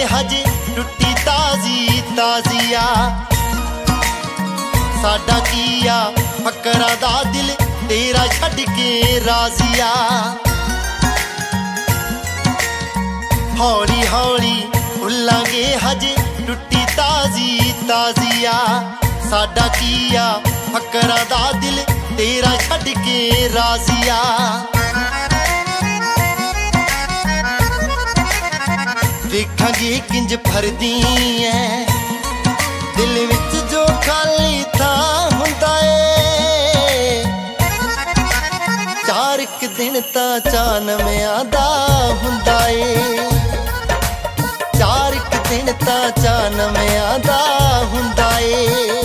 हजे टुटी ताजी ताजिया साडा किया फकरा दा दिल तेरा छड़ के राजिया हौली हौली भुलांगे हजे टुटी ताजी ताजिया साडा किया फकरा दा दिल तेरा छड़ के राजिया देखांगे किंज भरदी है दिल विच जो खाली था हुंदा ए चार क दिन ता चानमियां दा हुंदा ए चार क दिन ता चानमियां दा हुंदा ए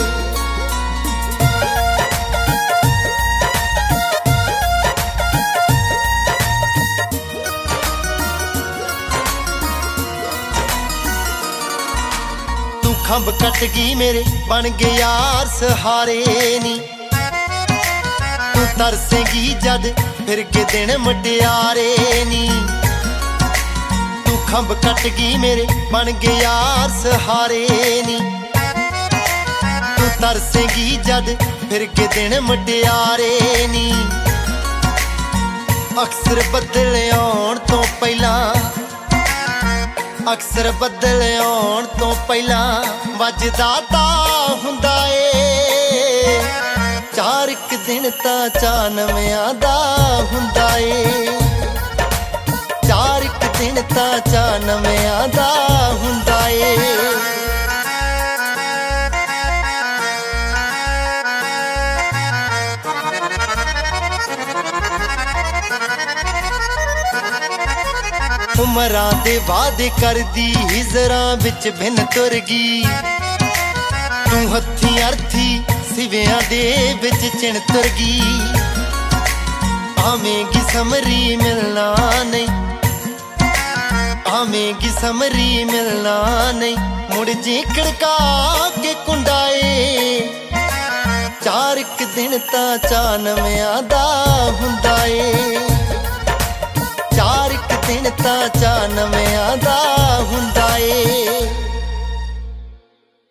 खंब कट गई मेरे बन गए यार सहारे नी तू तरसेगी जद फिर के दिन मुटियारे नी तू खंब कट गई मेरे बन गए यार सहारे नी तू तरसेगी जद फिर के दिन मुटियारे नी अक्सर बदल आउण तो पहला अक्सर बदल आउण तो पहला वजदा ता हुंदा ए चार क दिन ता चानमियां दा हुंदा ए चार क दिन ता चानमियां दा हुंदा ए उमरां दे वादे करदी हिजरां विच भिन तुर गई तू हत्थी अर्थी सिवियां दे विच चिण तुर गई आवेंगी समरी मिलना नहीं आवेंगी समरी मिलना नहीं मुड़ जे खड़का के कुंडाए चार क दिन ता चानमियां दा हुंदा ए चार क दिन ता चानमियां दा हुंदा ए